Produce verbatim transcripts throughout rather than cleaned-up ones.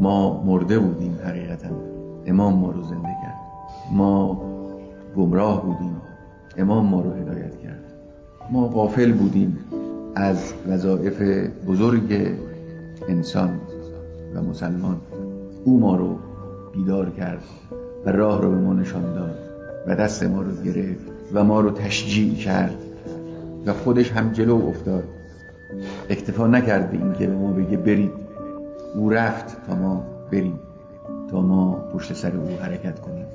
ما مرده بودیم حقیقتا، امام ما رو زنده کرد. ما گمراه بودیم، امام ما رو هدایت کرد. ما غافل بودیم از وظایف بزرگ انسان و مسلمان، او ما رو بیدار کرد و راه رو به ما نشان داد و دست ما رو گرفت و ما رو تشجیع کرد و خودش هم جلو افتاد. اکتفا نکرد به این که به ما بگه برید، او رفت تا ما بریم، تا ما پشت سر او حرکت کنیم.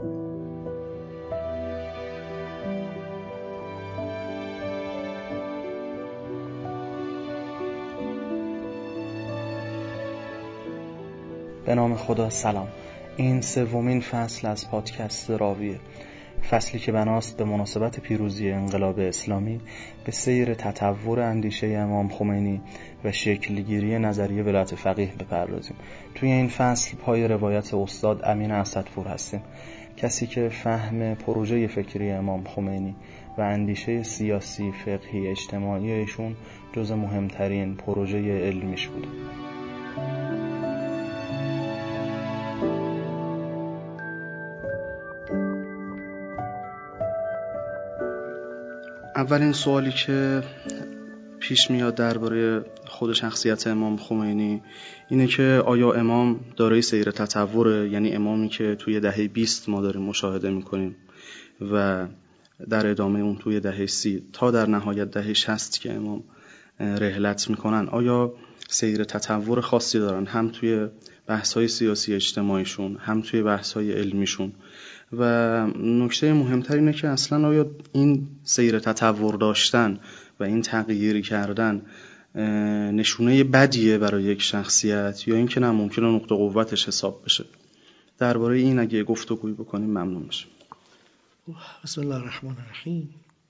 به نام خدا. سلام. این سومین فصل از پادکست راویه، فصلی که بناست به مناسبت پیروزی انقلاب اسلامی به سیر تطور اندیشه امام خمینی و شکلگیری نظریه ولایت فقیه بپردازیم. توی این فصل پای روایت استاد امین اسدپور هستیم، کسی که فهم پروژه فکری امام خمینی و اندیشه سیاسی، فقهی، اجتماعی ایشون جز مهمترین پروژه علمیش بود. اولین سوالی که پیش میاد درباره خود شخصیت امام خمینی اینه که آیا امام دارای سیر تطوره؟ یعنی امامی که توی دهه بیست ما داریم مشاهده میکنیم و در ادامه اون توی دهه سی تا در نهایت دهه شصت که امام رحلت میکنن، آیا سیر تطور خاصی دارن، هم توی بحث‌های سیاسی اجتماعیشون هم توی بحث‌های علمیشون؟ و نکته مهمتر اینه که اصلا آیا این سیر تطور داشتن و این تغییری کردن نشونه بدیه برای یک شخصیت یا اینکه نه ممکنه نقطه قوتش حساب بشه؟ درباره این اگه گفتگوی بکنیم ممنون میشم. بسم الله الرحمن الرحیم.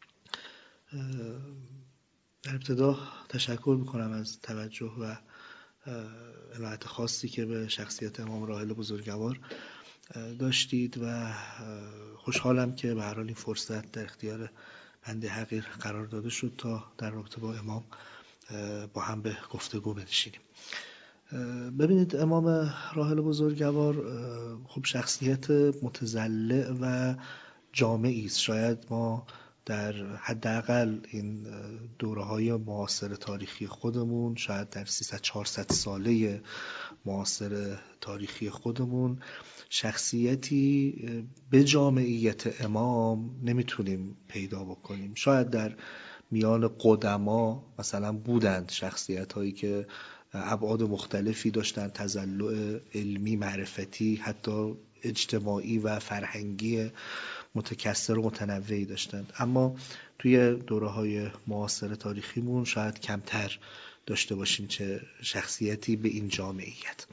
در ابتدا تشکر میکنم از توجه و عنایت خاصی که به شخصیت امام راحل بزرگوار داشتید و خوشحالم که به هر حال این فرصت در اختیار بنده حقیر قرار داده شد تا در رابطه با امام با هم به گفتگو بنشینیم. ببینید، امام راحل بزرگوار خب شخصیت متضلع و جامعی است. شاید ما در حداقل این دوره‌های معاصر تاریخی خودمون، شاید در سیصد چهارصد ساله معاصر تاریخی خودمون، شخصیتی به جامعیت امام نمیتونیم پیدا بکنیم. شاید در میان قدما مثلا بودند شخصیت هایی که ابعاد مختلفی داشتند، تضلع علمی، معرفتی، حتی اجتماعی و فرهنگی متکثر و متنوعی داشتند، اما توی دوره‌های معاصر تاریخیمون شاید کمتر داشته باشیم چه شخصیتی به این جامعیت.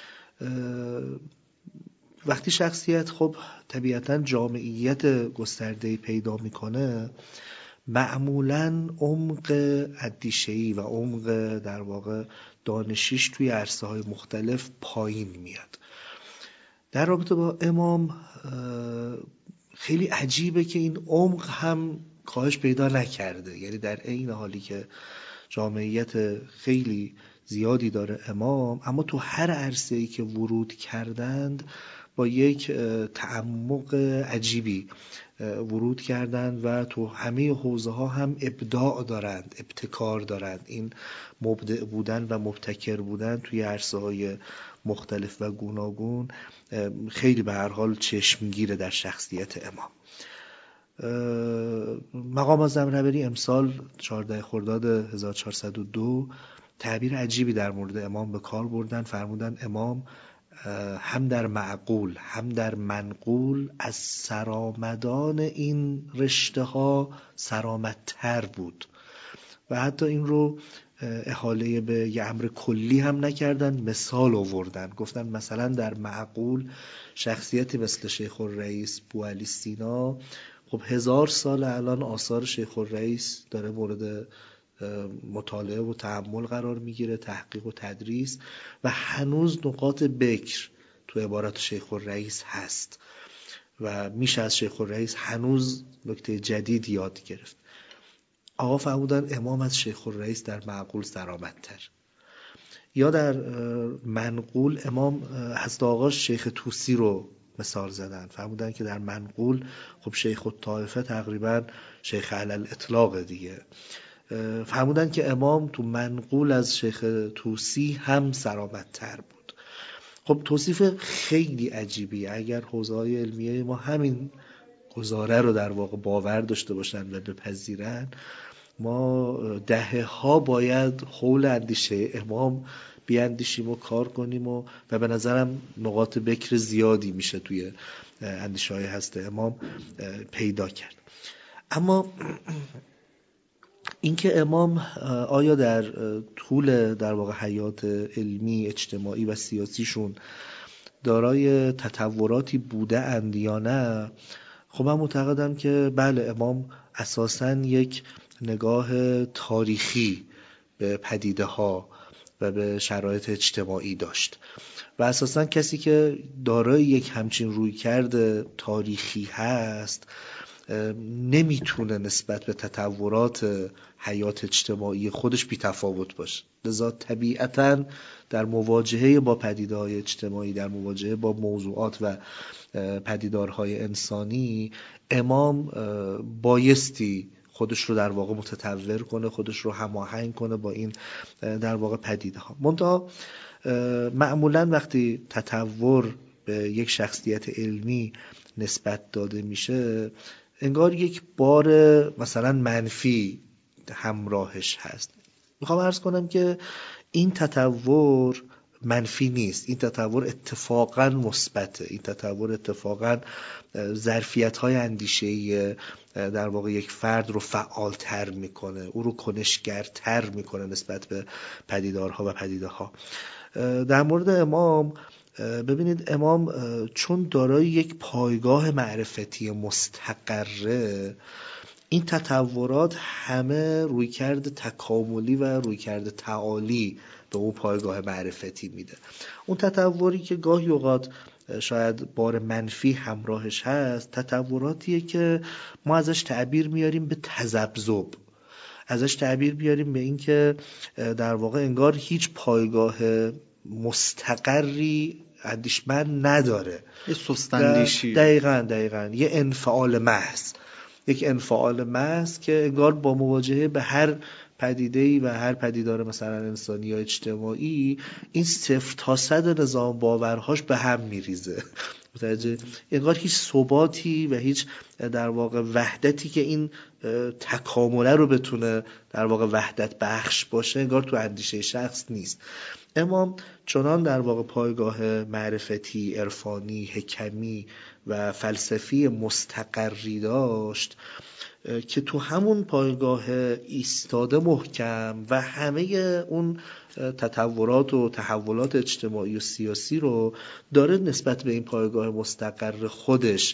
وقتی شخصیت خب طبیعتاً جامعیت گسترده‌ای پیدا میکنه، معمولاً عمق اندیشه‌ای و عمق در واقع دانشیش توی عرصه‌های مختلف پایین میاد. در رابطه با امام خیلی عجیبه که این عمق هم کاهش پیدا نکرده. یعنی در عین حالی که جامعیت خیلی زیادی داره امام، اما تو هر عرصه‌ای که ورود کردند با یک تعمق عجیبی ورود کردند و تو همه حوزه ها هم ابداع دارند، ابتکار دارند. این مبدع بودن و مبتکر بودن توی عرصه های مختلف و گوناگون خیلی به هر حال چشمگیره در شخصیت امام. مقام اعظم رهبری امسال چهاردهم خرداد هزار و چهارصد و دو تعبیر عجیبی در مورد امام به کار بردن. فرمودن امام هم در معقول هم در منقول از سرآمدان این رشته ها سرآمدتر بود و حتی این رو احاله به یه امر کلی هم نکردن، مثال آوردن. گفتن مثلا در معقول شخصیتی مثل شیخ الرئیس بوعلی سینا، خب هزار سال الان آثار شیخ الرئیس داره مورد مطالعه و تأمل قرار میگیره، تحقیق و تدریس، و هنوز نقاط بکر تو عبارات شیخ الرئیس هست و میشه از شیخ الرئیس هنوز نکته جدید یاد گرفت. آقا فرمودن امام از شیخ الرئیس در معقول سرآمدتر. یا در منقول امام حضرت آقا شیخ طوسی رو مثال زدن، فرمودن که در منقول خب شیخ الطائفه تقریبا شیخ علی الاطلاق دیگه. فرمودن که امام تو منقول از شیخ طوسی هم سرآمدتر بود. خب توصیف خیلی عجیبی. اگر حوزه‌های علمیه ما همین گزاره رو در واقع باور داشته باشن و بپذیرن، ما دهه ها باید حول اندیشه امام بیاندیشیم و کار کنیم و و به نظرم نقاط بکر زیادی میشه توی اندیشه های هست امام پیدا کرد. اما اینکه امام آیا در طول در واقع حیات علمی، اجتماعی و سیاسیشون دارای تطوراتی بوده اند یا نه، خب من معتقدم که بله، امام اساساً یک نگاه تاریخی به پدیده ها و به شرایط اجتماعی داشت و اساساً کسی که دارای یک همچین رویکرد تاریخی هست نمیتونه نسبت به تطورات حیات اجتماعی خودش بی تفاوت باشه. لذا طبیعتاً در مواجهه با پدیده‌های اجتماعی، در مواجهه با موضوعات و پدیدارهای انسانی، امام بایستی خودش رو در واقع متطور کنه، خودش رو هماهنگ کنه با این در واقع پدیده ها. منتها معمولاً وقتی تطور به یک شخصیت علمی نسبت داده میشه، انگار یک بار مثلا منفی همراهش هست. میخوام عرض کنم که این تطور منفی نیست، این تطور اتفاقاً مثبته. این تطور اتفاقاً ظرفیت‌های اندیشه‌ای در واقع یک فرد رو فعالتر میکنه، او رو کنشگرتر میکنه نسبت به پدیدارها و پدیده‌ها. در مورد امام ببینید، امام چون دارای یک پایگاه معرفتی مستقره، این تطورات همه رویکرد تکاملی و رویکرد تعالی به اون پایگاه معرفتی میده. اون تطوری که گاهی اوقات شاید بار منفی همراهش هست، تطوراتیه که ما ازش تعبیر میاریم به تذبذب، ازش تعبیر بیاریم به این که در واقع انگار هیچ پایگاه مستقری اندیشمند نداره، یه سستندیشی، دقیقاً دقیقاً یه انفعال محض، یک انفعال محض که انگار با مواجهه به هر پدیده‌ای و هر پدیدار مثلا انسانی یا اجتماعی، این صفر تا صد نظام باورهاش به هم میریزه. متوجه؟ انگار هیچ ثباتی و هیچ در واقع وحدتی که این تکامله رو بتونه در واقع وحدت بخش باشه، انگار تو اندیشه شخص نیست. امام چنان در واقع پایگاه معرفتی، عرفانی، حکمی و فلسفی مستقری داشت که تو همون پایگاه ایستاده محکم و همه اون تطورات و تحولات اجتماعی و سیاسی رو داره نسبت به این پایگاه مستقر خودش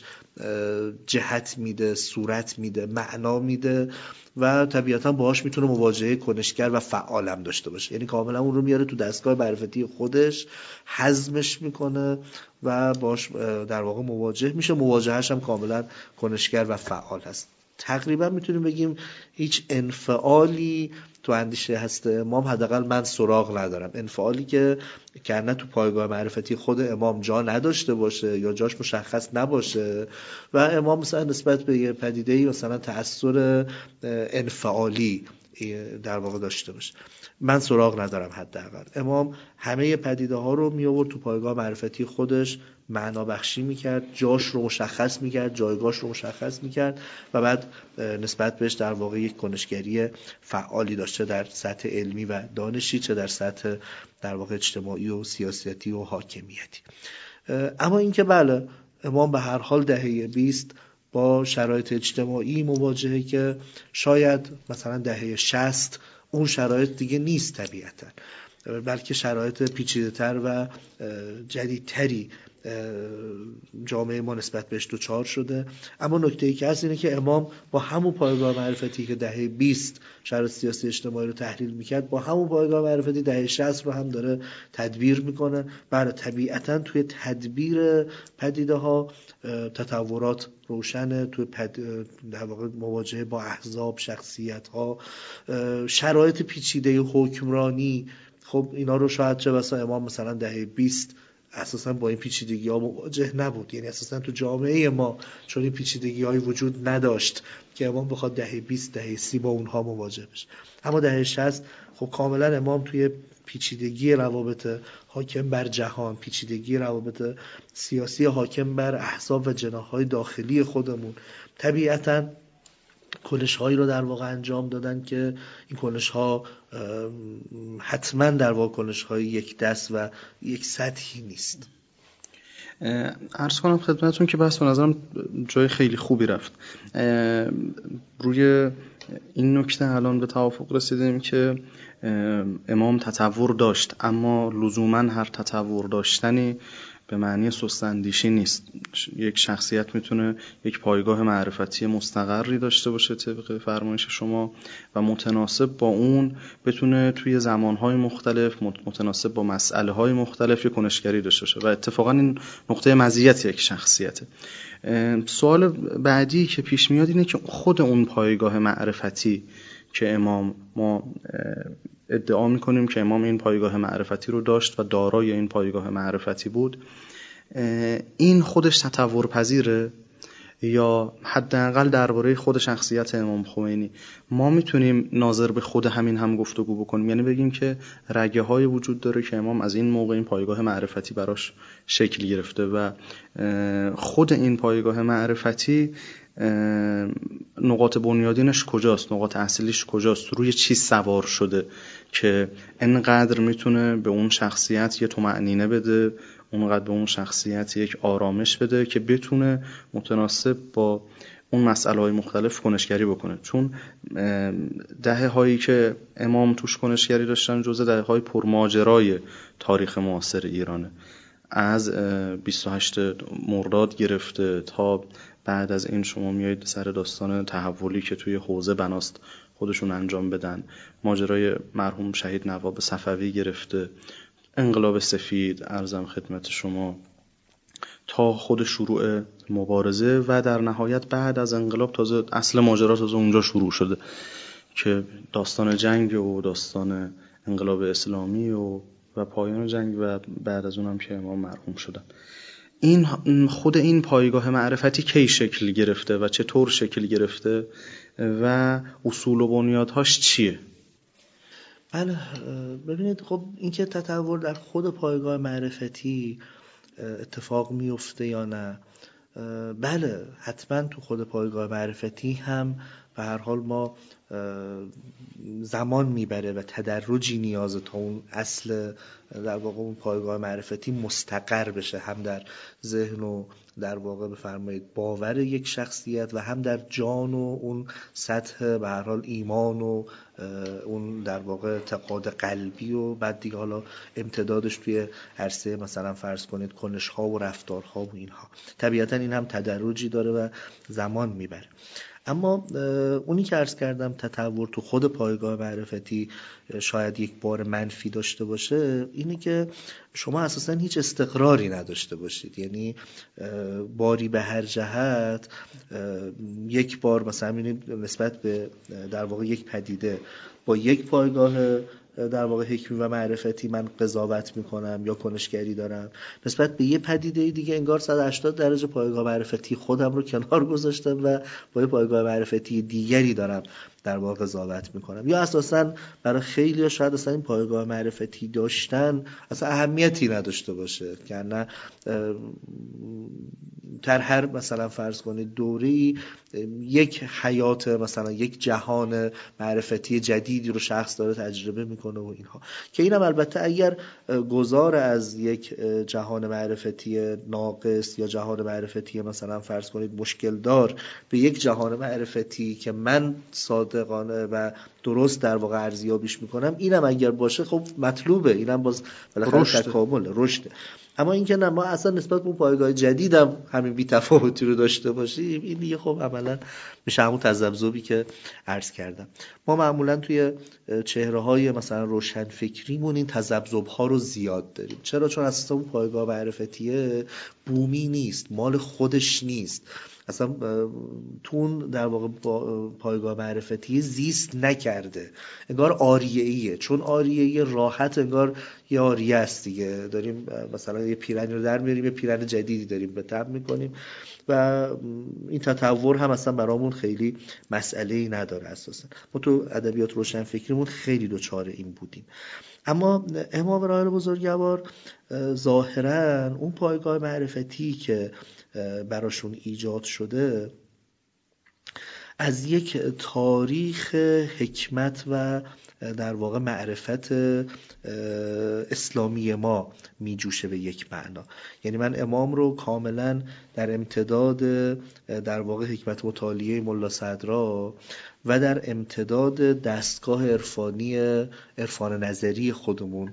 جهت میده، صورت میده، معنا میده و طبیعتا باهاش میتونه مواجهه کنشگر و فعالم داشته باشه. یعنی کاملا اون رو میاره تو دستگاه معرفتی خودش، هضمش میکنه و باش در واقع مواجه میشه. مواجهش هم کاملا کنشگر و فعال هست. تقریبا میتونیم بگیم هیچ انفعالی تو اندیشه هست امام حداقل من سراغ ندارم، انفعالی که کنه تو پایگاه معرفتی خود امام جا نداشته باشه یا جاش مشخص نباشه و امام مثلا نسبت به یه پدیده‌ای مثلا تأثیر انفعالی در واقع داشته باشه. من سراغ ندارم. حداقل امام همه پدیده ها رو می آورد تو پایگاه معرفتی خودش، معنا بخشی میکرد، جاش رو مشخص میکرد، جایگاهش رو مشخص میکرد و بعد نسبت بهش در واقع یک کنشگری فعالی داشته در سطح علمی و دانشی، چه در سطح در واقع اجتماعی و سیاستی و حاکمیتی. اما اینکه بله، امام به هر حال دهه بیست با شرایط اجتماعی مواجهه که شاید مثلا دهه شصت اون شرایط دیگه نیست طبیعتا، بلکه شرایط پیچیده‌تر و جدیدتری جامعه ما نسبت بهش دوچار شده. اما نکته‌ای که هست اینه که امام با همون پایگاه معرفتی که دهه بیست شرایط سیاسی اجتماعی رو تحلیل میکرد، با همون پایگاه معرفتی دهه شصت رو هم داره تدبیر میکنه. بله، طبیعتا توی تدبیر پدیده ها تطورات روشنه، توی پد... در واقع مواجهه با احزاب، شخصیت ها، شرایط پیچیده حکمرانی خب اینا رو شاید چه بسا امام مثلا دهه بیست اساسا با این پیچیدگی ها مواجه نبود، یعنی اساسا تو جامعه ما چون این پیچیدگی هایی وجود نداشت که امام بخواد دهه بیست دهه سی با اونها مواجه بشه. اما دهه شصت خب کاملا امام توی پیچیدگی روابط حاکم بر جهان، پیچیدگی روابط سیاسی حاکم بر احزاب و جناح‌های داخلی خودمون، طبیعتاً کنش‌هایی رو در واقع انجام دادن که این کنش‌ها حتما در واقع کنش‌های یک دست و یک سطحی نیست. عرض کنم خدمتتون که بحث به نظرم جای خیلی خوبی رفت. روی این نکته الان به توافق رسیدیم که امام تطور داشت، اما لزوما هر تطور داشتنی به معنی سست‌اندیشی نیست. یک شخصیت میتونه یک پایگاه معرفتی مستقری داشته باشه طبق فرمایش شما و متناسب با اون بتونه توی زمانهای مختلف متناسب با مسئله‌های مختلف یک کنشگری داشته باشه و اتفاقا این نقطه مزیت یک شخصیته. سوال بعدی که پیش میاد اینه که خود اون پایگاه معرفتی که امام ما ادعا میکنیم که امام این پایگاه معرفتی رو داشت و دارای این پایگاه معرفتی بود، این خودش تطور پذیره یا حداقل درباره خود شخصیت امام خمینی ما میتونیم ناظر به خود همین هم گفتگو بکنیم، یعنی بگیم که رگه های وجود داره که امام از این موقع این پایگاه معرفتی براش شکل گرفته و خود این پایگاه معرفتی نقاط بنیادینش کجاست، نقاط اصلیش کجاست، روی چی سوار شده که انقدر میتونه به اون شخصیت یه طمأنینه بده، اونقدر به اون شخصیت یک آرامش بده که بتونه متناسب با اون مسئله های مختلف کنشگری بکنه. چون دهه هایی که امام توش کنشگری داشتن جزء دهه های پرماجرای تاریخ معاصر ایرانه، از بیست و هشت مرداد گرفته تا بعد از این شما میایید سر داستان تحولی که توی حوزه بناست خودشون انجام بدن، ماجرای مرحوم شهید نواب صفوی گرفته، انقلاب سفید ارزم خدمت شما، تا خود شروع مبارزه و در نهایت بعد از انقلاب تازه اصل ماجرا تازه اونجا شروع شده که داستان جنگ و داستان انقلاب اسلامی و و پایان جنگ و بعد از اونم که امام مرحوم شدن. این خود این پایگاه معرفتی کی شکل گرفته و چطور شکل گرفته و اصول و بنیادهاش چیه؟ بله ببینید، خب این که تطور در خود پایگاه معرفتی اتفاق میفته یا نه، بله حتما تو خود پایگاه معرفتی هم به هر حال ما زمان میبره و تدرجی نیازه تا اون اصل در واقع اون پایگاه معرفتی مستقر بشه، هم در ذهن و در واقع بفرمایید باور یک شخصیت و هم در جان و اون سطح به هر حال ایمان و اون در واقع اعتقاد قلبی و بعد دیگه حالا امتدادش توی عرصه مثلا فرض کنید کنش‌ها و رفتارها و اینها. طبیعتا این هم تدرجی داره و زمان میبره. اما اونی که عرض کردم تطور تو خود پایگاه معرفتی شاید یک بار منفی داشته باشه، اینه که شما اساسا هیچ استقراری نداشته باشید، یعنی باری به هر جهت یک بار مثلا می‌بینید نسبت به در واقع یک پدیده با یک پایگاه در واقع حکمی و معرفتی من قضاوت میکنم یا کنشگری دارم، نسبت به یه پدیده دیگه انگار صد و هشتاد درجه پایگاه معرفتی خودم رو کنار گذاشتم و با یه پایگاه معرفتی دیگری دارم در واقع قضاوت میکنم. یا اساسا برای خیلی ها شاید اصلا این پایگاه معرفتی داشتن اصلا اهمیتی نداشته باشه، که نه در هر مثلا فرض کنید دوره‌ای یک حیات مثلا یک جهان معرفتی جدیدی رو شخص داره تجربه میکنه و اینها، که اینم البته اگر گذار از یک جهان معرفتی ناقص یا جهان معرفتی مثلا فرض کنید مشکل دار به یک جهان معرفتی که من صادقانه و درست در واقع ارزیابیش میکنم، اینم اگر باشه خب مطلوبه، اینم باز بالاخره تکامل رشده. اما این که نه ما اصلا نسبت به اون پایگاه جدیدم همین بی‌تفاوتی رو داشته باشیم، این دیگه خب عملاً میشه همون تذبذبی که عرض کردم. ما معمولاً توی چهره‌های مثلا روشنفکریمون این تذبذب‌ها رو زیاد داریم. چرا؟ چون اصلا اون پایگاه معرفتیه بومی نیست، مال خودش نیست اصلا تو اون در واقع پایگاه معرفتی زیست نکرده، انگار آریه‌ایه. چون آریه‌ای راحت انگار یه آریه است دیگه، داریم مثلا یه پیرنی رو در میاریم، یه پیرن جدیدی داریم به تب میکنیم و این تطور هم اصلا برامون خیلی مسئله‌ای نداره. اساسا ما تو ادبیات روشنفکریمون خیلی دوچار این بودیم. اما امام راحل بزرگوار ظاهراً اون پایگاه معرفتی که براشون ایجاد شده از یک تاریخ حکمت و در واقع معرفت اسلامی ما می جوشه به یک معنا. یعنی من امام رو کاملا در امتداد در واقع حکمت مطالعه ملا صدرا و در امتداد دستگاه عرفانی عرفان نظری خودمون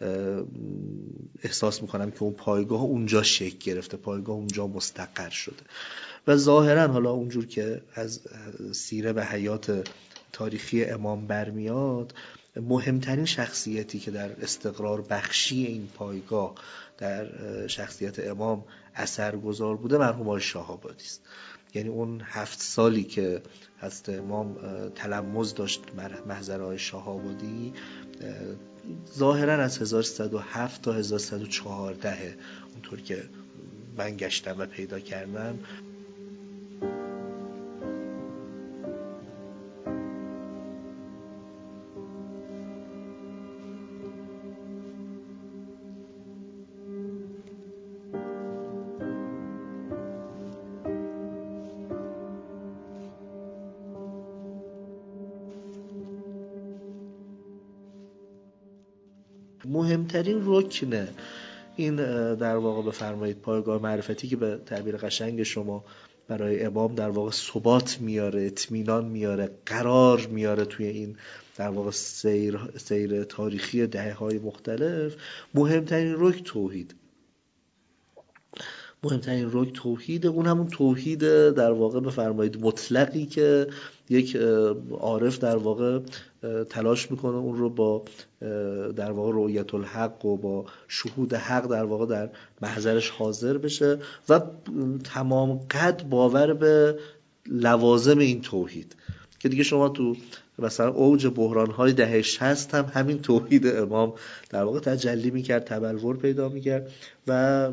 احساس میکنم که اون پایگاه اونجا شکل گرفته، پایگاه اونجا مستقر شده. و ظاهرا حالا اونجور که از سیره و حیات تاریخی امام برمیاد، مهمترین شخصیتی که در استقرار بخشی این پایگاه در شخصیت امام اثرگذار بوده مرحوم آقای شهابادی است. یعنی اون هفت سالی که حضرت امام تلمذ داشت محضر آقای شهابادی ظاهرا از هزار و سیصد و هفت تا هزار و سیصد و چهارده اونطور که من گشتم و پیدا کردم. مهمترین رکن این در واقع بفرمایید پایگاه معرفتی که به تعبیر قشنگ شما برای امام در واقع ثبات میاره، اطمینان میاره، قرار میاره توی این در واقع سیر, سیر تاریخی دهه‌های مختلف، مهمترین رکن توحید. مهمترین رکن توحید، اون همون توحید در واقع بفرمایید مطلقی که یک عارف در واقع تلاش میکنه اون رو با در واقع رؤیت الحق و با شهود حق در واقع در محضرش حاضر بشه و تمام قد باور به لوازم این توحید که دیگه شما تو مثلا اوج بحران‌های دهه شصت هم همین توحید امام در واقع تجلی میکرد، تبلور پیدا میکرد و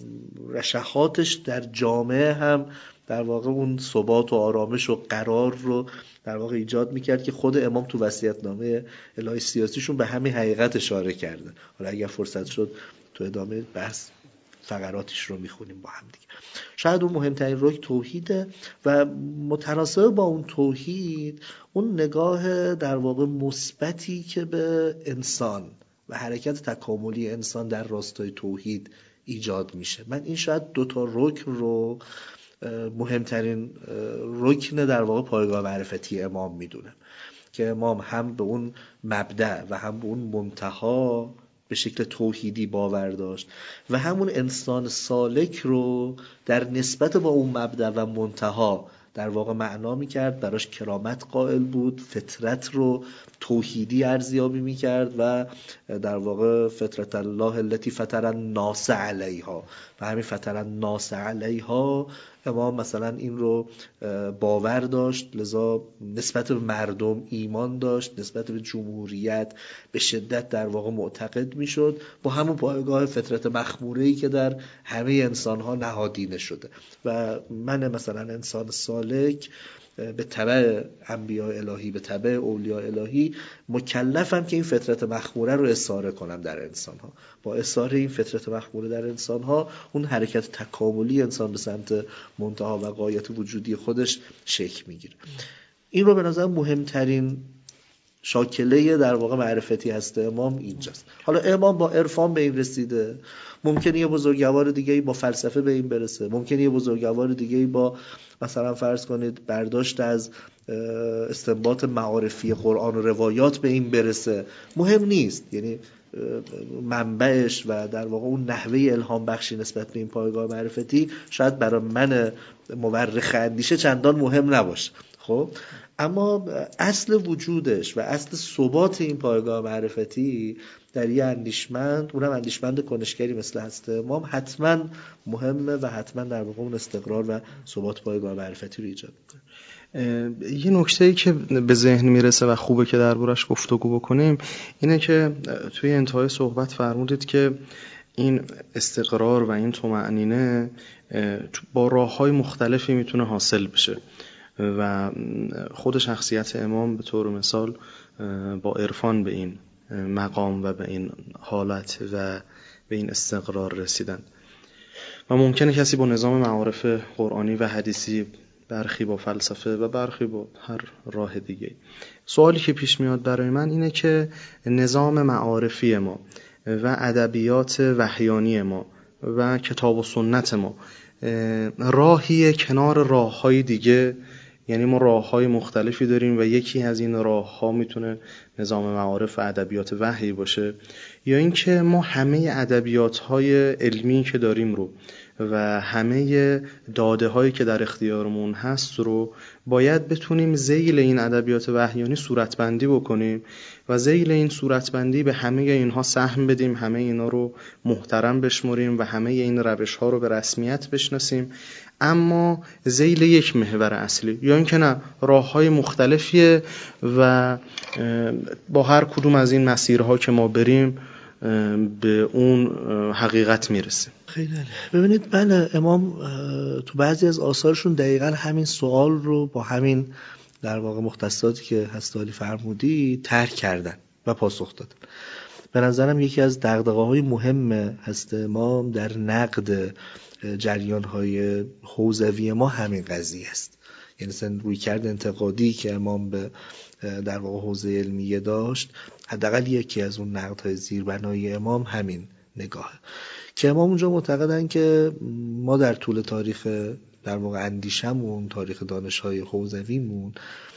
رشحاتش در جامعه هم در واقع اون ثبات و آرامش و قرار رو در واقع ایجاد میکرد که خود امام تو وصیت‌نامه الهی سیاسیشون به همین حقیقت اشاره کرده. حالا اگر فرصت شد تو ادامه بحث فقراتش رو میخونیم با هم دیگه. شاید اون مهمترین رکن توحیده و متناسب با اون توحید اون نگاه در واقع مثبتی که به انسان و حرکت تکاملی انسان در راستای توحید ایجاد میشه. من این شاید دو تا رکن رو مهمترین رکن در واقع پایگاه معرفتی امام میدونم که امام هم به اون مبدأ و هم به اون منتها به شکل توحیدی باور داشت و همون انسان سالک رو در نسبت با اون مبدأ و منتها در واقع معنا میکرد، براش کرامت قائل بود، فطرت رو توحیدی ارزیابی میکرد و در واقع فطرت الله التي فطر الناس علیها و همین فطر الناس علیها امام مثلا این رو باور داشت، لذا نسبت به مردم ایمان داشت، نسبت به جمهوریت به شدت در واقع معتقد میشد با همون پایگاه فطرت مخموره‌ای که در همه انسان‌ها نهادینه شده. و من مثلا انسان سالک به تبع انبیاء الهی، به تبع اولیاء الهی مکلفم که این فطرت مخموره رو اثاره کنم در انسان‌ها. با اثاره این فطرت مخموره در انسان‌ها اون حرکت تکاملی انسان به سمت منتها و غایت وجودی خودش شکل میگیره. این رو به نظر مهمترین شاکله در واقع معرفتی هست امام اینجاست. حالا امام با عرفان به این رسیده، ممکنه یه بزرگوار دیگه‌ای با فلسفه به این برسه، ممکنه یه بزرگوار دیگه‌ای با مثلا فرض کنید برداشت از استنباط معارفی قرآن و روایات به این برسه. مهم نیست، یعنی منبعش و در واقع اون نحوه الهام بخشی نسبت به این پایگاه معرفتی شاید برای من مورخ اندیشه چندان مهم نباشه. خب اما اصل وجودش و اصل ثبات این پایگاه معرفتی در یه اندیشمند، اونم اندیشمند کنشگری مثل هست امام، حتما مهمه و حتما در واقع اون استقرار و ثبات پایگاه معرفتی رو ایجاد میکنه. یه نکته‌ای که به ذهن میرسه و خوبه که دربارش گفتگو بکنیم اینه که توی انتهای صحبت فرمودید که این استقرار و این طمأنینه با راه‌های مختلفی میتونه حاصل بشه و خود شخصیت امام به طور مثال با عرفان به این مقام و به این حالت و به این استقرار رسیدن و ممکنه کسی با نظام معارف قرآنی و حدیثی، برخی با فلسفه و برخی با هر راه دیگه. سوالی که پیش میاد برای من اینه که نظام معارفی ما و ادبیات وحیانی ما و کتاب و سنت ما راهی کنار راه‌های دیگه، یعنی ما راه‌های مختلفی داریم و یکی از این راه‌ها میتونه نظام معارف و ادبیات وحی باشه، یا اینکه ما همه ادبیات‌های علمی که داریم رو و همه داده‌هایی که در اختیارمون هست رو باید بتونیم ذیل این ادبیات وحیانی صورتبندی بکنیم و ذیل این صورتبندی به همه اینها سهم بدیم، همه اینا رو محترم بشمریم و همه این روش‌ها رو به رسمیت بشناسیم، اما ذیل یک محور اصلی، یا اینکه نه، راه‌های مختلفیه و با هر کدوم از این مسیرها که ما بریم به اون حقیقت میرسیم. خیلی ببینید، بله، امام تو بعضی از آثارشون دقیقاً همین سوال رو با همین در واقع مختصاتی که هستالی فرمودی طرح کردن و پاسخ دادن. به نظرم یکی از دغدغه‌های مهم هست امام در نقد جریان‌های حوزوی ما همین قضیه است. یعنی مثلا رویکرد انتقادی که امام به در واقع حوزه علمیه داشت، حداقل یکی از اون نقدهای زیربنای امام همین نگاهه که امام اونجا معتقدن که ما در طول تاریخ در واقع اندیشمون، تاریخ دانش‌های حوزویمون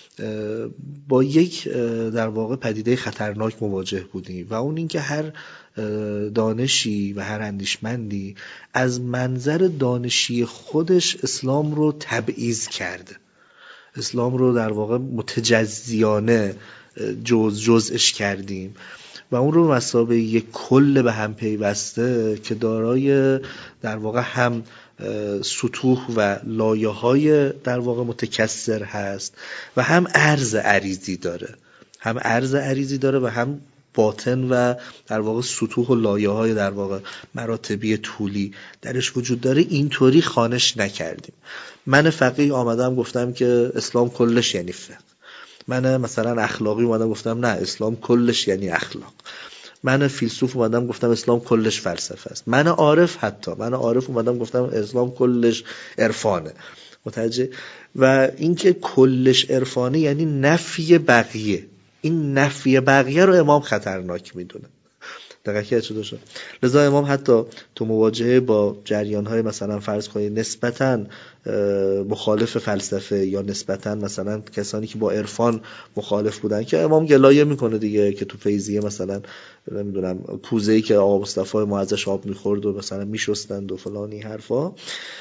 با یک در واقع پدیده خطرناک مواجه بودیم و اون این که هر دانشی و هر اندیشمندی از منظر دانشی خودش اسلام رو تبعیض کرده، اسلام رو در واقع متجزیانه جز جزش کردیم و اون رو مثابه یک کل به هم پیوسته که دارای در واقع هم سطوح و لایه‌های در واقع متکثر هست و هم عرض عریضی داره، هم عرض عریضی داره و هم باطن و در واقع سطوح و لایه‌های در واقع مراتبی طولی درش وجود داره. اینطوری خوانش نکردیم. من فقیه آمدم گفتم که اسلام کلش یعنی فقه، من مثلا اخلاقی اومدم گفتم نه اسلام کلش یعنی اخلاق، من فیلسوف اومدم گفتم اسلام کلش فلسفه است، من عارف حتی من عارف اومدم گفتم اسلام کلش عرفانه. متوجه؟ و اینکه کلش عرفانه یعنی نفی بقیه. این نفی بقیه رو امام خطرناک میدونه. دقیقاً چه شد. لذا امام حتی تو مواجهه با جریان‌های مثلا فرض کنید نسبتاً مخالف فلسفه یا نسبتاً مثلا کسانی که با عرفان مخالف بودن که امام گلایه میکنه دیگه، که تو فیضیه مثلا نمیدونم کوزه‌ای که آقا مصطفی ما ازش آب میخورد و مثلا میشستند و فلانی حرفا،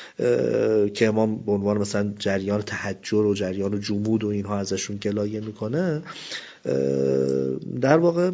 که امام به عنوان مثلا جریان تحجر و جریان جمود و اینها ازشون گلایه میکنه، در واقع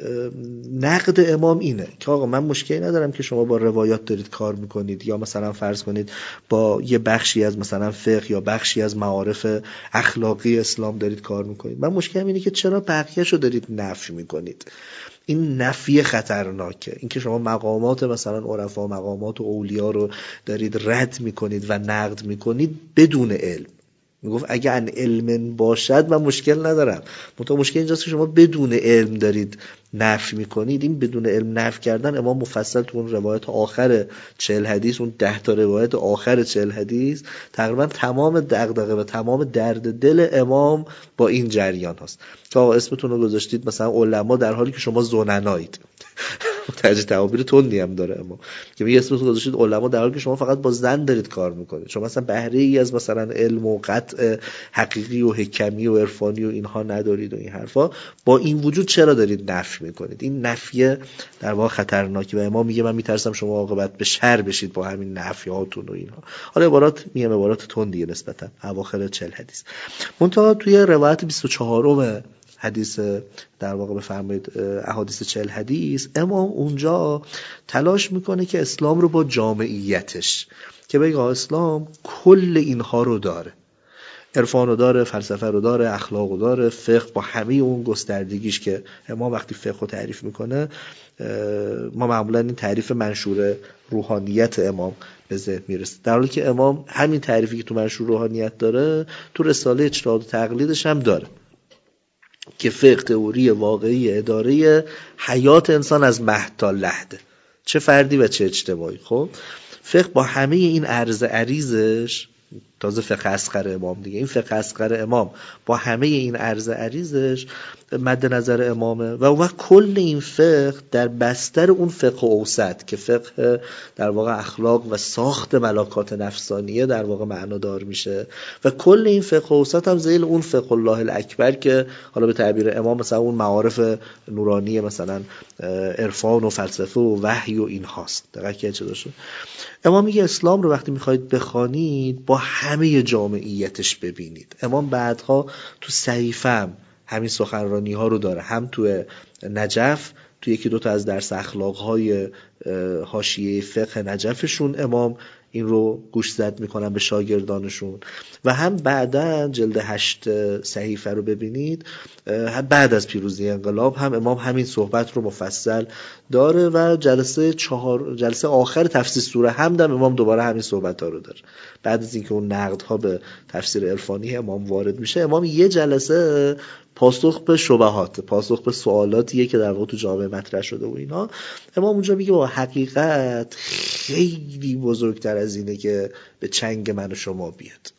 نقد امام اینه که آقا من مشکلی ندارم که شما با روایات دارید کار میکنید یا مثلا فرض کنید با یه بخشی از مثلا فقه یا بخشی از معارف اخلاقی اسلام دارید کار میکنید، من مشکلم اینه که چرا بقیه‌شو دارید نفی میکنید. این نفی خطرناکه. این که شما مقامات مثلا عرفا، مقامات و اولیا رو دارید رد میکنید و نقد میکنید بدون علم. میگفت اگه ان علم باشد من مشکل ندارم، منتها مشکل اینجاست که شما بدون علم دارید نفی میکنید. این بدون علم نفی کردن امام مفصل تو اون روایت آخر چهل حدیث، اون ده تا روایت آخر چهل حدیث، تقریبا تمام دغدغه و تمام درد دل امام با این جریان هست که آقا اسمتون رو گذاشتید مثلا علما در حالی که شما زننایید. متوجه تعابیر تندی هم داره اما که میگه اسمتون گذاشتید علما در حالی که شما فقط با زن دارید کار میکنید، شما مثلا بهره ای از مثلا علم و قطع حقیقی و حکمی و عرفانی و اینها ندارید و این حرفا، با این وجود چرا دارید نفی میکنید؟ این نفی در واقع خطرناکه و امام میگه من میترسم شما عاقبت به شر بشید با همین نفیاتون و اینها. حالا عبارات میگم عبارات تندیه نسبتا اواخر چهل حدیث. منتها توی روایت بیست و چهارم حدیث در واقع بفرمایید احادیث چهل حدیث، امام اونجا تلاش میکنه که اسلام رو با جامعیتش که بگه اسلام کل اینها رو داره، عرفان رو داره، فلسفه رو داره، اخلاق رو داره، فقه با همه اون گستردگیش که امام وقتی فقه رو تعریف میکنه ما معمولا این تعریف منشور روحانیت امام به ذهن میرسه، در حالی که امام همین تعریفی که تو منشور روحانیت داره تو رساله اجتهاد و تقلیدش هم داره که فقه تئوری واقعی اداره حیات انسان از مهد تا لحد، چه فردی و چه اجتماعی. خب فقه با همه این عرض عریضش، تازه فقه اصغر امام دیگه، این فقه اصغر امام با همه این عرض عریضش مد نظر امامه و اون وقت کل این فقه در بستر اون فقه اوسط که فقه در واقع اخلاق و ساخت ملاکات نفسانیه در واقع معنادار میشه و کل این فقه اوسط هم ذیل اون فقه الله الاکبر که حالا به تعبیر امام مثلا اون معارف نورانی مثلا عرفان و فلسفه و وحی و این هاست. دقیقا که چه داشته امام میگه اسلام رو وقتی میخواید بخوانید با همه جامعیتش ببینید. امام بعدها تو صحیفه هم همین سخنرانی ها رو داره، هم تو نجف تو یکی دوتا از درس اخلاق های حاشیه فقه نجفشون امام این رو گوش زد میکنن به شاگردانشون و هم بعداً جلد هشت صحیفه رو ببینید بعد از پیروزی انقلاب هم امام همین صحبت رو مفصل داره و جلسه چهار جلسه آخر تفسیر سوره حمد هم امام دوباره همین صحبت ها رو داره. بعد از اینکه اون نقد ها به تفسیر عرفانی امام وارد میشه، امام یه جلسه پاسخ به شبهات، پاسخ به سوالاتیه که در واقع تو جامعه مطرح شده و اینا، امام اونجا میگه با حقیقت خیلی بزرگتر از اینه که به چنگ من و شما بیاد.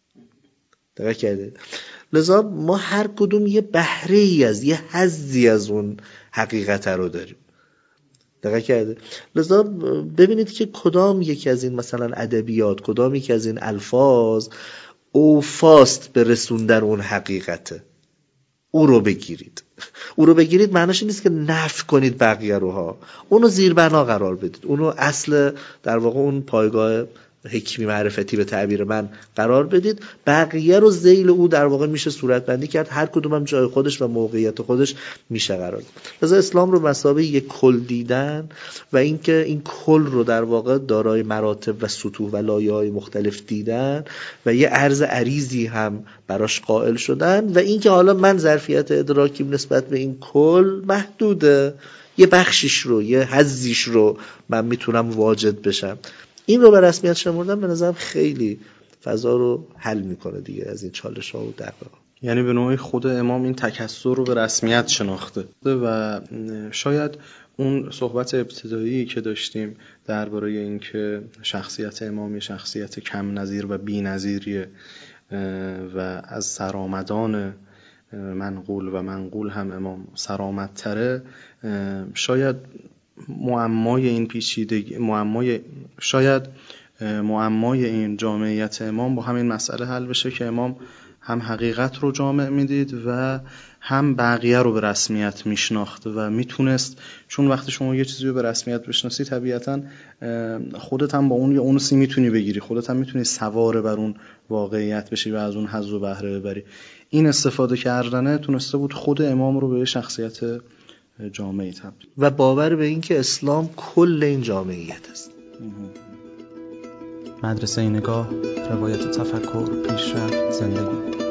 دقیق کرده؟ لذا ما هر کدوم یه بهره ای از یه حظی از اون حقیقت رو داریم. دقیق کرده؟ لذا ببینید که کدام یکی از این مثلا ادبیات، کدام یکی از این الفاظ اوفاست به رسوندن اون حقیقته، او رو بگیرید. او رو بگیرید معناش این نیست که نفی کنید بقیه روها، اونو زیر بنا قرار بدید، اونو اصل در واقع اون پایگاه حکمی معرفتی به تعبیر من قرار بدید، بقیه رو ذیل او در واقع میشه صورت بندی کرد، هر کدوم هم جای خودش و موقعیت خودش میشه قرار داد. لذا اسلام رو مثابه یک کل دیدن و اینکه این کل رو در واقع دارای مراتب و سطوح و لایه‌های مختلف دیدن و یه عرض عریضی هم براش قائل شدن و اینکه حالا من ظرفیت ادراکیم نسبت به این کل محدوده، یه بخشیش رو یه حظیش رو من میتونم واجد بشم، این رو به رسمیت شمردن به نظرم خیلی فضا رو حل میکنه دیگه از این چالش ها و دعوا. یعنی به نوعی خود امام این تکثر رو به رسمیت شناخته و شاید اون صحبت ابتدایی که داشتیم درباره اینکه شخصیت امامی شخصیت کم نظیر و بی نظیریه و از سرآمدان منقول و منقول هم امام سرآمدتره، شاید معمای این پیچیدگی معمای شاید معمای این جامعیت امام با همین مسئله حل بشه که امام هم حقیقت رو جامع میدید و هم بقیه رو به رسمیت میشناخت و میتونست، چون وقتی شما یه چیزی رو به رسمیت بشناسی طبیعتاً خودت هم با اون یه اونسی میتونی بگیری، خودت هم میتونی سوار بر اون واقعیت بشی و از اون حظ و بهره ببری. این استفاده کردنه تونسته بود خود امام رو به شخصیت جامعی تبدیل و باور به این که اسلام کل این جامعیت است. مدرسه نگاه، روایت تفکر، پیشرفت، زندگی.